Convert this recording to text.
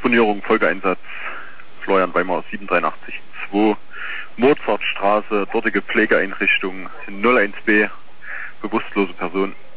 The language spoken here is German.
Disponierung, Folgeeinsatz, Florian Weimar 783-2, Mozartstraße, dortige Pflegeeinrichtung 01b, bewusstlose Person.